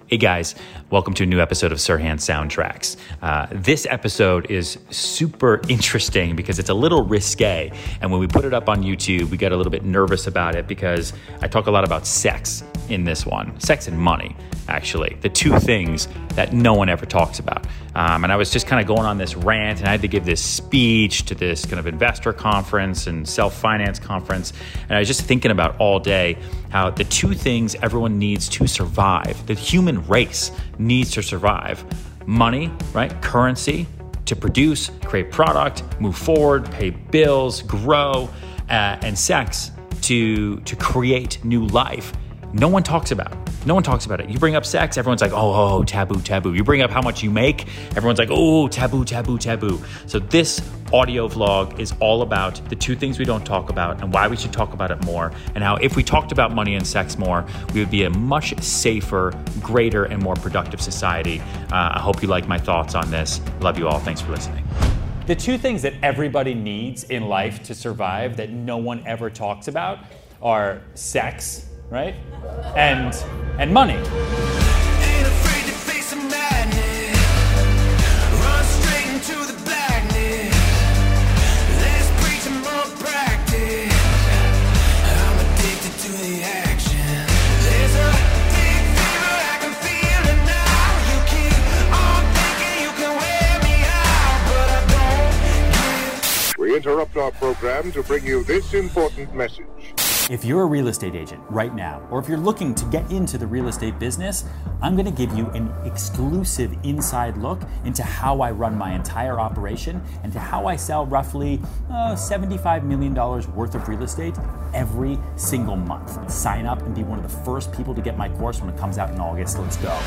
Hey guys, welcome to a new episode of Sirhan Soundtracks. This episode is super interesting because it's a little risque. And when we put it up on YouTube, we got a little bit nervous about it because I talk a lot about sex in this one. Sex and money, actually. The two things that no one ever talks about. And I was just kind of going on this rant and I had to give this speech to this kind of investor conference and self-finance conference. And I was just thinking about all day how the two things everyone needs to survive, the human race needs to survive: money, right? Currency to produce, create product, move forward, pay bills, grow, and sex to create new life. No one talks about it. No one talks about it. You bring up sex, everyone's like, oh, taboo, taboo. You bring up how much you make, everyone's like, oh, taboo, taboo, taboo. So this audio vlog is all about the two things we don't talk about and why we should talk about it more, and how if we talked about money and sex more, we would be a much safer, greater, and more productive society. I hope you like my thoughts on this. Love you all. Thanks for listening. The two things that everybody needs in life to survive that no one ever talks about are sex, right? And money. Ain't afraid to face some madness. Run straight into the blackness. Less preaching, more practice. I'm addicted to the action. There's a big fever, I can feel it now. You keep on thinking you can wear me out, but I don't give. We interrupt our program to bring you this important message. If you're a real estate agent right now, or if you're looking to get into the real estate business, I'm gonna give you an exclusive inside look into how I run my entire operation and to how I sell roughly $75 million worth of real estate every single month. Sign up and be one of the first people to get my course when it comes out in August. Let's go.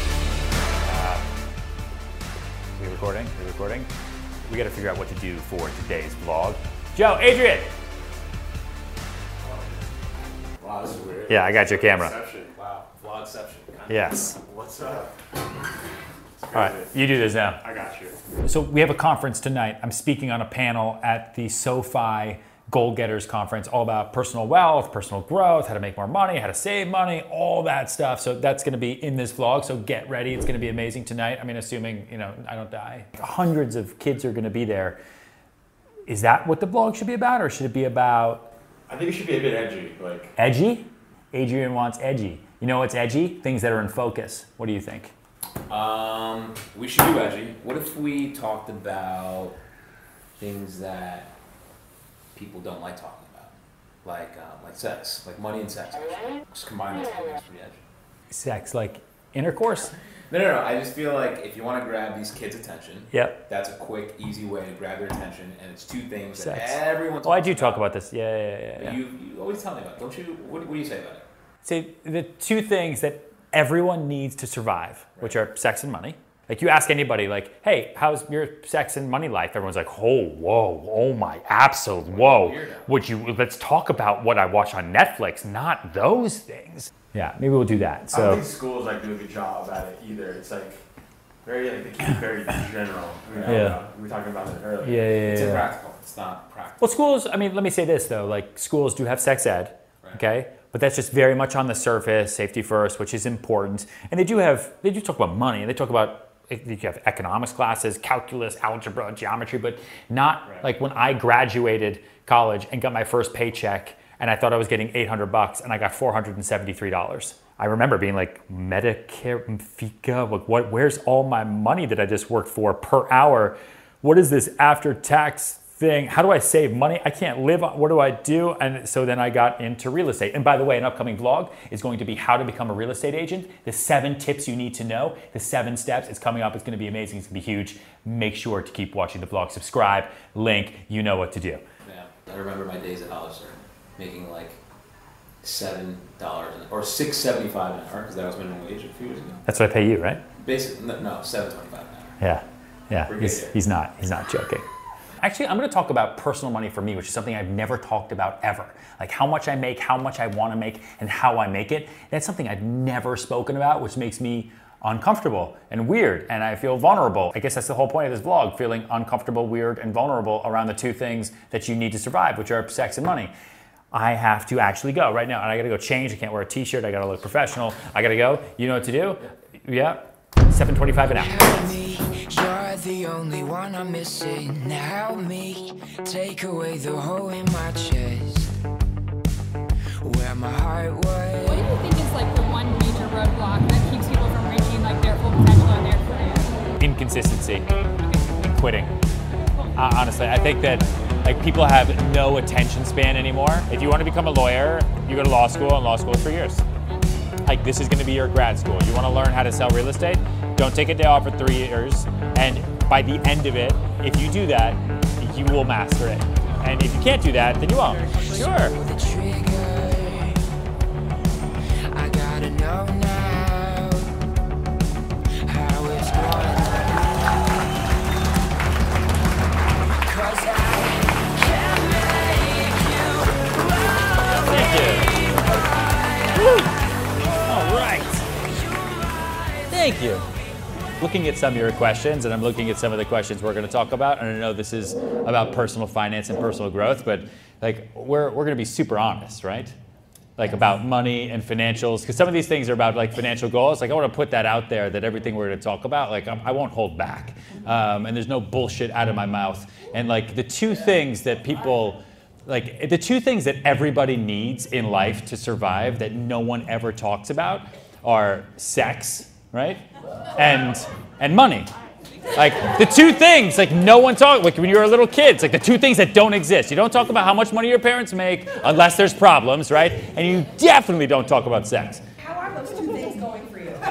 We recording? We recording? We gotta figure out what to do for today's vlog. Joe, Adrian! Wow, this is weird. Yeah, I got your camera. Vlogception. Wow, vlogception. Yes. What's up? All right, you do this now. I got you. So we have a conference tonight. I'm speaking on a panel at the SoFi Goal Getters Conference, all about personal wealth, personal growth, how to make more money, how to save money, all that stuff. So that's going to be in this vlog. So get ready. It's going to be amazing tonight. I mean, assuming, I don't die. Hundreds of kids are going to be there. Is that what the vlog should be about, or should it be about... I think it should be a bit edgy. Edgy? Adrian wants edgy. You know what's edgy? Things that are in focus. What do you think? We should do edgy. What if we talked about things that people don't like talking about, like sex, like money and sex? Actually. Just combine those things pretty edgy. Sex, like intercourse? No. I just feel like if you want to grab these kids' attention, Yep. that's a quick, easy way to grab their attention, and it's two things Sex. that everyone talks Oh, I do about. talk about this. Yeah. You always tell me about it. Don't you? What do you say about it? See, the two things that everyone needs to survive, which are sex and money. Like you ask anybody, like, hey, how's your sex and money life? Everyone's like, oh my, absolute, whoa. Let's talk about what I watch on Netflix, not those things. Yeah, maybe we'll do that. I So don't think schools do a good job at it either. It's very they keep it very general. Yeah. We were talking about it earlier. It's yeah. impractical. It's not practical. Well, schools, I mean, let me say this though, like schools do have sex ed, Right. okay? But that's just very much on the surface, safety first, which is important. And they do talk about money, and they talk about, you have economics classes, calculus, algebra, geometry, but not like when I graduated college and got my first paycheck and I thought I was getting $800 and I got $473. I remember being like, Medicare, FICA, like where's all my money that I just worked for per hour? What is this after tax thing? How do I save money? I can't live on, what do I do? And so then I got into real estate. And by the way, an upcoming vlog is going to be how to become a real estate agent, the 7 tips you need to know, the 7 steps. It's coming up, it's gonna be amazing, it's gonna be huge. Make sure to keep watching the vlog, subscribe, link, you know what to do. Yeah, I remember my days at Hollister making like $7 or $6.75 an hour, because that was minimum wage a few years ago. That's what I pay you, right? Basically, no, $7.25 an hour. Yeah, he's not joking. Actually, I'm going to talk about personal money for me, which is something I've never talked about ever. Like how much I make, how much I want to make, and how I make it. That's something I've never spoken about, which makes me uncomfortable and weird, and I feel vulnerable. I guess that's the whole point of this vlog, feeling uncomfortable, weird, and vulnerable around the two things that you need to survive, which are sex and money. I have to actually go right now, and I gotta go change. I can't wear a t-shirt. I gotta look professional. I gotta go. You know what to do? Yeah, $7.25 an hour. Help me, you're the only one I'm missing. Help me, take away the hole in my chest where my heart What was. do you think is like the one major roadblock that keeps people from reaching like their full potential in their career? Inconsistency and quitting. Honestly, I think that like people have no attention span anymore. If you want to become a lawyer, you go to law school, and law school is 3 years. Like this is going to be your grad school. You want to learn how to sell real estate? Don't take a day off for 3 years, and by the end of it, if you do that, you will master it. And if you can't do that, then you won't. Sure. Pull the trigger. I gotta know now how it's going to be. 'Cause I can't make you Thank you. All right. Thank you. Looking at some of your questions, and I'm looking at some of the questions we're going to talk about, and I know this is about personal finance and personal growth, but like we're going to be super honest, right? Like about money and financials, because some of these things are about like financial goals. Like I want to put that out there that everything we're going to talk about, like I won't hold back, and there's no bullshit out of my mouth. And like the two things that people, like the two things that everybody needs in life to survive that no one ever talks about are sex, right? And money. Like the two things, like no one talks, like when you're a little kid, it's like the two things that don't exist. You don't talk about how much money your parents make unless there's problems, right? And you definitely don't talk about sex. How are those two things going for you?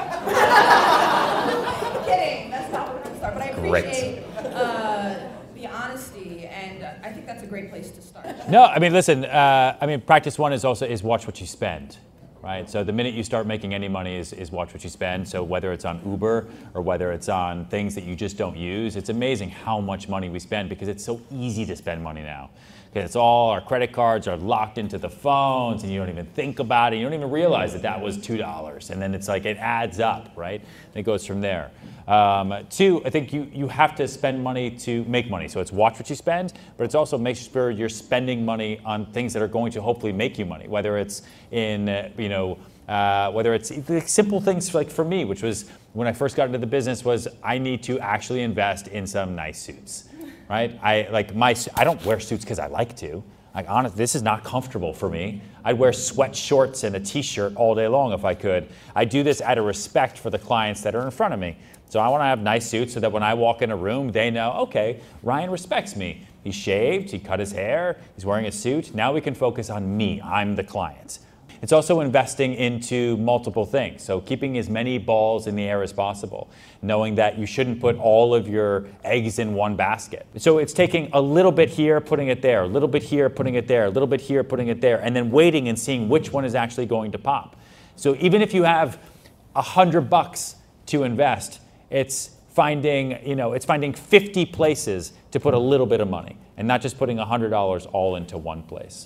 I'm kidding. That's not where we're going to start. But I Great. appreciate the honesty, and I think that's a great place to start. No, I mean, listen, practice one is watch what you spend, right? So the minute you start making any money is watch what you spend. So whether it's on Uber or whether it's on things that you just don't use, it's amazing how much money we spend because it's so easy to spend money now. Because it's all, our credit cards are locked into the phones and you don't even think about it. You don't even realize that was $2. And then it's like, it adds up, right? And it goes from there. Two, I think you have to spend money to make money. So it's watch what you spend, but it's also make sure you're spending money on things that are going to hopefully make you money. Whether it's in, whether it's simple things like for me, which was when I first got into the business, was I need to actually invest in some nice suits, right? I don't wear suits because I like to. Like honestly, this is not comfortable for me. I'd wear sweat shorts and a t-shirt all day long if I could. I do this out of respect for the clients that are in front of me. So I want to have nice suits so that when I walk in a room, they know, okay, Ryan respects me. He's shaved, he cut his hair, he's wearing a suit. Now we can focus on me, I'm the client. It's also investing into multiple things. So keeping as many balls in the air as possible, knowing that you shouldn't put all of your eggs in one basket. So it's taking a little bit here, putting it there, a little bit here, putting it there, a little bit here, putting it there, and then waiting and seeing which one is actually going to pop. So even if you have $100 to invest, it's finding 50 places to put a little bit of money and not just putting $100 all into one place.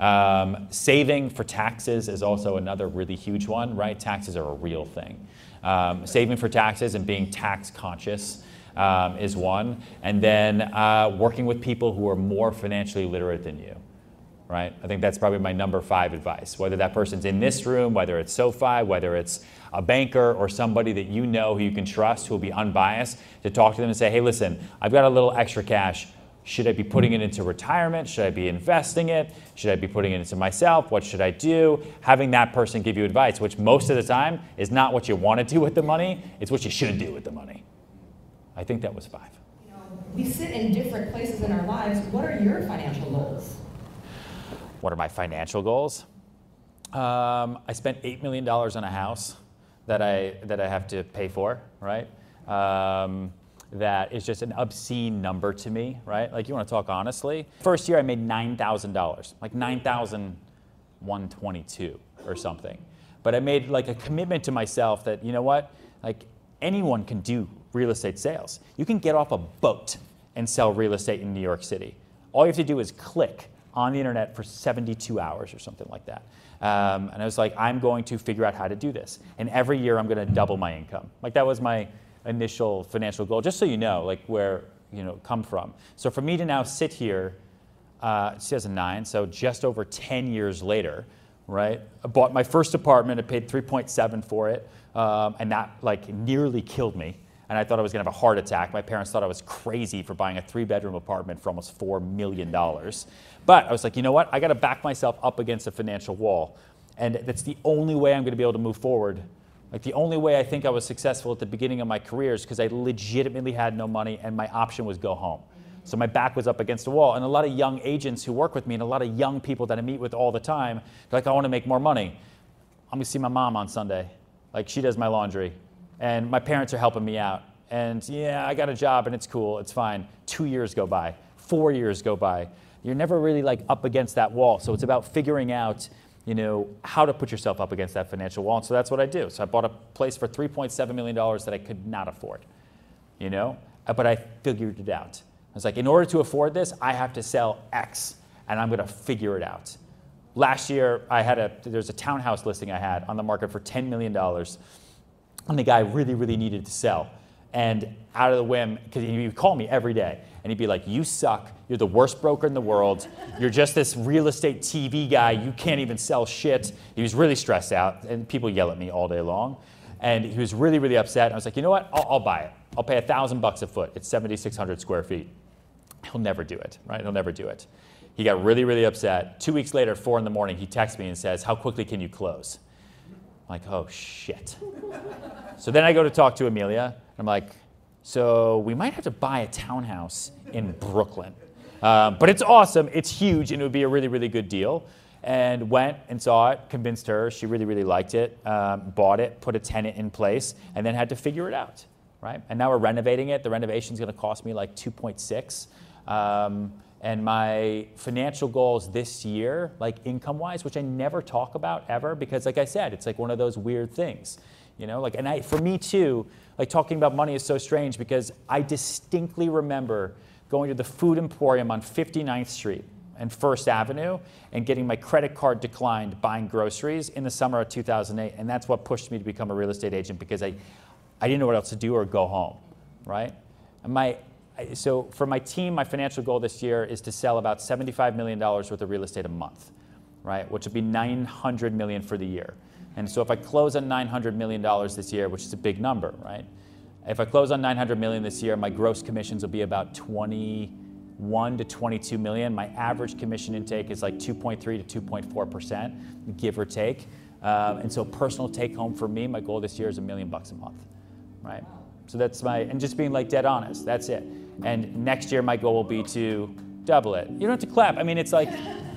Saving for taxes is also another really huge one, right? Taxes are a real thing. Saving for taxes and being tax conscious is one. And then working with people who are more financially literate than you, right? I think that's probably my number 5 advice. Whether that person's in this room, whether it's SoFi, whether it's a banker or somebody that you know who you can trust, who will be unbiased, to talk to them and say, hey, listen, I've got a little extra cash. Should I be putting it into retirement? Should I be investing it? Should I be putting it into myself? What should I do? Having that person give you advice, which most of the time is not what you want to do with the money, it's what you should do with the money. I think that was 5. We sit in different places in our lives. What are your financial goals? What are my financial goals? I spent $8 million on a house that I have to pay for, right? That is just an obscene number to me, right? Like you want to talk honestly. First year I made $9,000, like $9,122 or something. But I made like a commitment to myself that, you know what? Like anyone can do real estate sales. You can get off a boat and sell real estate in New York City. All you have to do is click on the internet for 72 hours or something like that. And I was like, I'm going to figure out how to do this. And every year I'm going to double my income. Like that was my initial financial goal, just so you know, like where, come from. So for me to now sit here, 2009, so just over 10 years later, right? I bought my first apartment. I paid 3.7 for it, and that like nearly killed me. And I thought I was going to have a heart attack. My parents thought I was crazy for buying a 3-bedroom apartment for almost $4 million. But I was like, you know what? I got to back myself up against a financial wall. And that's the only way I'm going to be able to move forward. Like the only way I think I was successful at the beginning of my career is because I legitimately had no money and my option was go home. So my back was up against the wall. And a lot of young agents who work with me and a lot of young people that I meet with all the time, they're like, I want to make more money. I'm going to see my mom on Sunday. Like she does my laundry. And my parents are helping me out. And yeah, I got a job and it's cool, it's fine. 2 years go by, 4 years go by. You're never really like up against that wall. So it's about figuring out, you know, how to put yourself up against that financial wall. And so that's what I do. So I bought a place for $3.7 million that I could not afford, you know, but I figured it out. I was like, in order to afford this, I have to sell X and I'm gonna figure it out. Last year, there's a townhouse listing I had on the market for $10 million. And the guy really, really needed to sell. And out of the whim, because he would call me every day, and he'd be like, you suck, you're the worst broker in the world, you're just this real estate TV guy, you can't even sell shit. He was really stressed out, and people yell at me all day long. And he was really, really upset. And I was like, you know what, I'll buy it. I'll pay $1,000 a foot. It's 7,600 square feet. He'll never do it, right? He'll never do it. He got really, really upset. 2 weeks later, 4 in the morning, he texts me and says, how quickly can you close? I'm like, oh, shit. So then I go to talk to Amelia. I'm like, so we might have to buy a townhouse in Brooklyn. But it's awesome. It's huge, and it would be a really, really good deal. And went and saw it, convinced her. She really, really liked it, bought it, put a tenant in place, and then had to figure it out, right? And now we're renovating it. The renovation's going to cost me like 2.6. And my financial goals this year, like income-wise, which I never talk about ever, because like I said, it's like one of those weird things, you know? Like, and for me too, like talking about money is so strange because I distinctly remember going to the Food Emporium on 59th Street and First Avenue and getting my credit card declined buying groceries in the summer of 2008. And that's what pushed me to become a real estate agent because I didn't know what else to do or go home, right? And so for my team, my financial goal this year is to sell about $75 million worth of real estate a month, right? Which would be $900 million for the year. And so if I close on $900 million this year, which is a big number, right? If I close on $900 million this year, my gross commissions will be about 21 to 22 million. My average commission intake is like 2.3 to 2.4%, give or take. And so personal take home for me, my goal this year is $1 million a month, right? So that's and just being like dead honest, that's it. And next year, my goal will be to double it. You don't have to clap. I mean, it's like,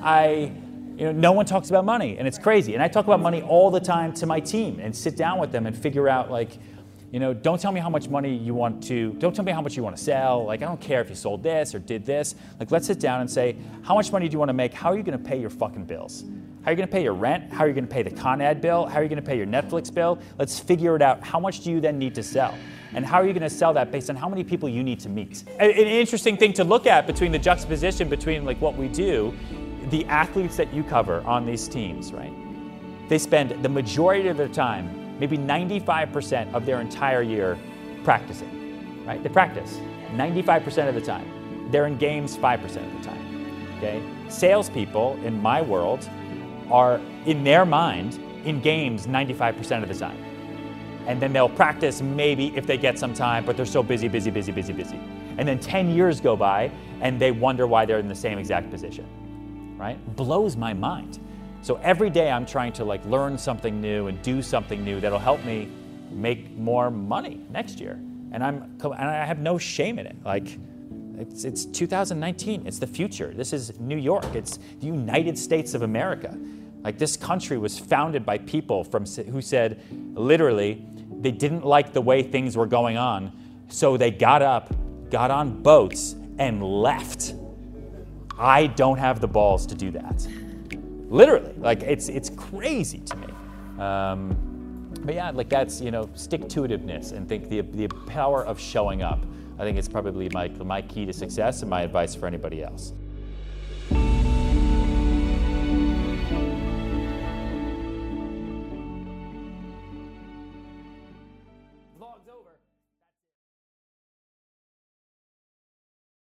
no one talks about money, and it's crazy. And I talk about money all the time to my team and sit down with them and figure out, like, don't tell me how much money you want to, don't tell me how much you want to sell. Like, I don't care if you sold this or did this. Like, let's sit down and say, how much money do you want to make? How are you going to pay your fucking bills? How are you going to pay your rent? How are you going to pay the Con Ed bill? How are you going to pay your Netflix bill? Let's figure it out. How much do you then need to sell? And how are you going to sell that based on how many people you need to meet? An interesting thing to look at between the juxtaposition between like what we do, the athletes that you cover on these teams, right? They spend the majority of their time, maybe 95% of their entire year practicing, right? They practice 95% of the time. They're in games 5% of the time, okay? Salespeople in my world are, in their mind, in games 95% of the time. And then they'll practice maybe if they get some time, but they're so busy. And then 10 years go by and they wonder why they're in the same exact position, right? Blows my mind. So every day I'm trying to like learn something new and do something new that'll help me make more money next year. And I have no shame in it. Like, it's 2019, it's the future. This is New York, it's the United States of America. Like, this country was founded by people who said, literally, they didn't like the way things were going on, so they got up, got on boats, and left. I don't have the balls to do that. Literally, like, it's crazy to me. But yeah, like, that's, stick-to-itiveness, and think the power of showing up. I think it's probably my key to success and my advice for anybody else.